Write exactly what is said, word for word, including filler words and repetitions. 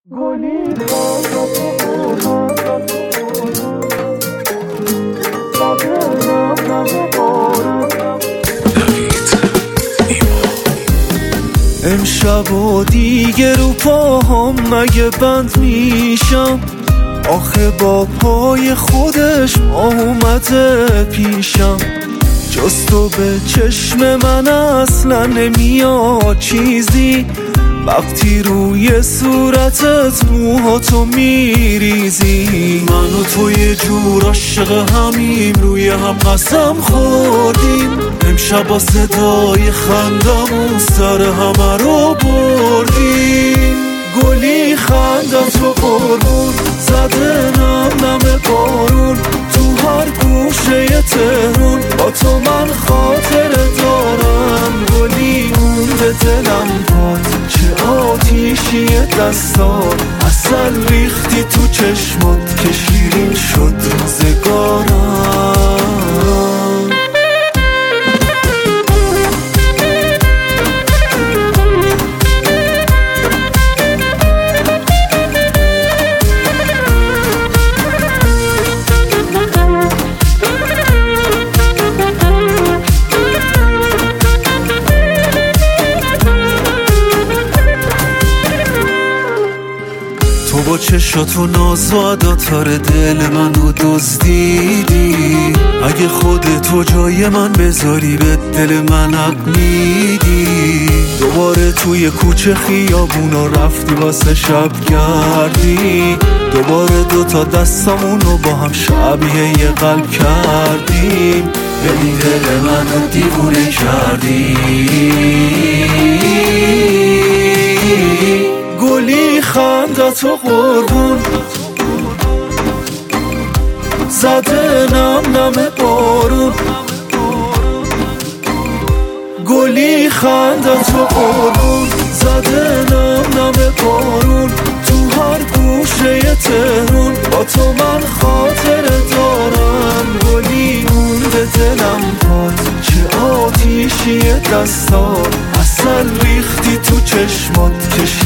امشب و دیگه رو پاهم مگه بند میشم، آخه با پای خودش اومده پیشم. جز تو به چشم من اصلا نمیاد چیزی، وقتی روی صورتت موهاتو میریزی. من و تو یه جور عاشق همیم، روی هم قسم خوردیم، امشب با صدای خندمون سر همه رو بردیم. گلی خندت و قربون زده نم نم بارون، تو هر گوشه تهرون با تو من خاطره دارم. گلی مونده دلم باد، چه آتیشی دستات، عسل ریختی تو چشمات که شیرین شد روزگارم. تو با چشات و ناز و عداتار دل منو دزدیدی، اگه خودتو جای من بذاری به دل من حق میدی. دوباره توی کوچه خیابونا رفتی واسه شب گردی، دوباره دوتا دستامونو با هم شبیه یه قلب کردیم. ببین دل منو دیوونه کردی. گلی خندت و قربون زده نم نم بارون، گلی خندت و قربون زده نم نم بارون، تو هر گوشه تهرون با تو من خاطره دارم. گلی مونده دلم باد، چه آتیشی دستات، عسل ریختی تو چشمات که